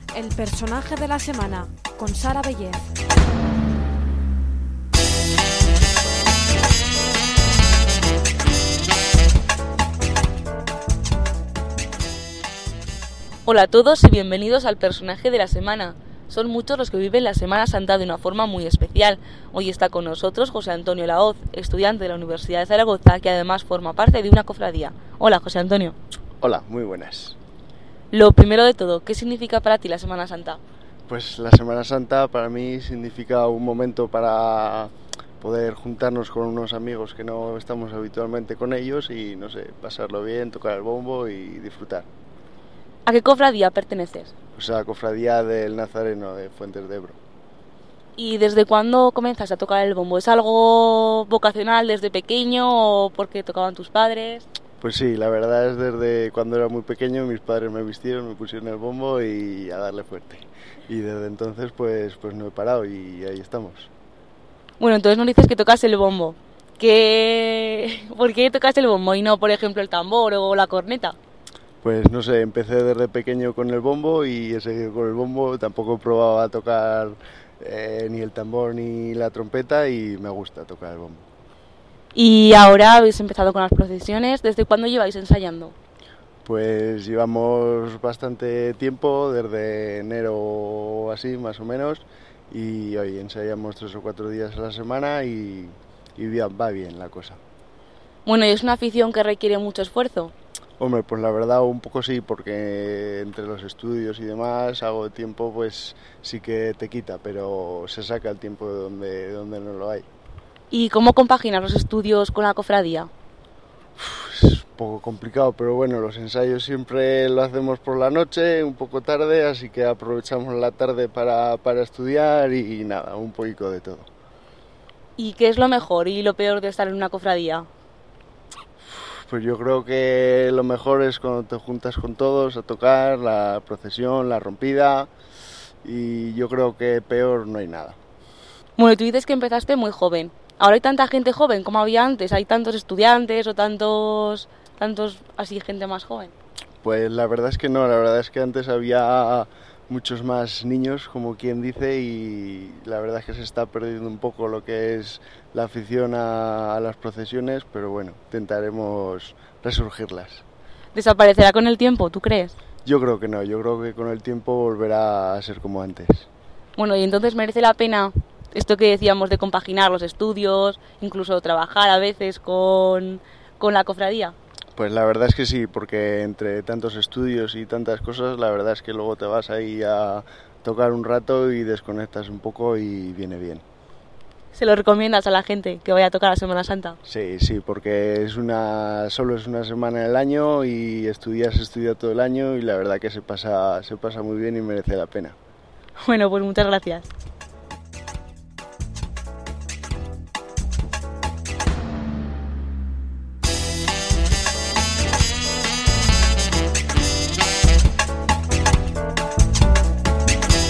El personaje de la semana, con Sara Bellez. Hola a todos y bienvenidos al personaje de la semana. Son muchos los que viven la Semana Santa de una forma muy especial. Hoy está con nosotros José Antonio Laoz, estudiante de la Universidad de Zaragoza, que además forma parte de una cofradía. Hola, José Antonio. Hola, muy buenas. Lo primero de todo, ¿qué significa para ti la Semana Santa? Pues la Semana Santa para mí significa un momento para poder juntarnos con unos amigos que no estamos habitualmente con ellos y, no sé, pasarlo bien, tocar el bombo y disfrutar. ¿A qué cofradía perteneces? Pues a la cofradía del Nazareno de Fuentes de Ebro. ¿Y desde cuándo comenzaste a tocar el bombo? ¿Es algo vocacional desde pequeño o porque tocaban tus padres? Pues sí, la verdad es desde cuando era muy pequeño mis padres me vistieron, me pusieron el bombo y a darle fuerte. Y desde entonces pues no he parado y ahí estamos. Bueno, entonces nos dices que tocas el bombo. ¿Por qué tocas el bombo y no, por ejemplo, el tambor o la corneta? Pues no sé, empecé desde pequeño con el bombo y he seguido con el bombo. Tampoco he probado a tocar ni el tambor ni la trompeta y me gusta tocar el bombo. Y ahora habéis empezado con las procesiones. ¿Desde cuándo lleváis ensayando? Pues llevamos bastante tiempo, desde enero o así más o menos, y hoy ensayamos 3 o 4 días a la semana y va bien la cosa. Bueno, y es una afición que requiere mucho esfuerzo. Hombre, pues la verdad un poco sí, porque entre los estudios y demás, algo de tiempo pues sí que te quita, pero se saca el tiempo de donde no lo hay. ¿Y cómo compaginas los estudios con la cofradía? Es un poco complicado, pero bueno, los ensayos siempre lo hacemos por la noche, un poco tarde, así que aprovechamos la tarde para estudiar y nada, un poquito de todo. ¿Y qué es lo mejor y lo peor de estar en una cofradía? Pues yo creo que lo mejor es cuando te juntas con todos a tocar, la procesión, la rompida, y yo creo que peor no hay nada. Bueno, tú dices que empezaste muy joven. Ahora hay tanta gente joven como había antes, hay tantos estudiantes o tantos así gente más joven. Pues la verdad es que no, la verdad es que antes había muchos más niños, como quien dice, y la verdad es que se está perdiendo un poco lo que es la afición a las procesiones, pero bueno, intentaremos resurgirlas. ¿Desaparecerá con el tiempo, tú crees? Yo creo que no, yo creo que con el tiempo volverá a ser como antes. Bueno, y entonces merece la pena esto que decíamos de compaginar los estudios, incluso trabajar a veces con la cofradía. Pues la verdad es que sí, porque entre tantos estudios y tantas cosas, la verdad es que luego te vas ahí a tocar un rato y desconectas un poco y viene bien. ¿Se lo recomiendas a la gente que vaya a tocar la Semana Santa? Sí, porque solo es una semana en el año y estudia todo el año y la verdad que se pasa muy bien y merece la pena. Bueno, pues muchas gracias.